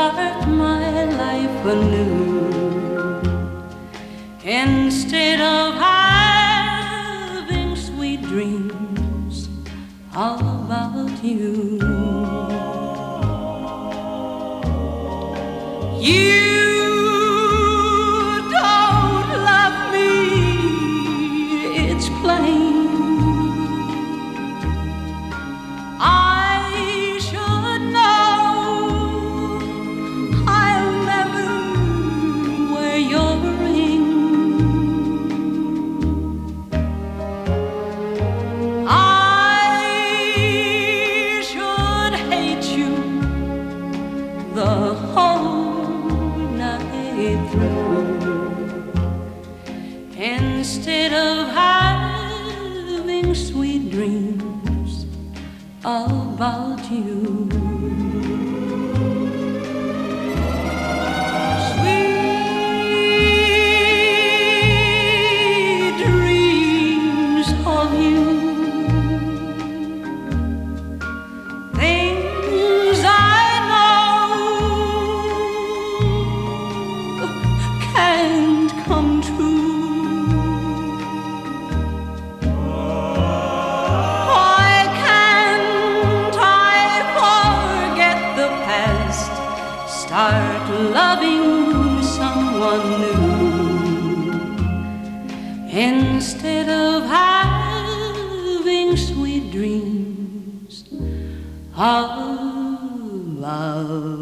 start my life anew. Instead of having sweet dreams about you. You don't love me, it's plain. I should know. I'll never wear your ring. I should hate you the whole night through. Instead of having sweet dreams about you. Sweet dreams of you. Things I know can't come true. Why can't I forget the past, start loving someone new, instead of having sweet dreams about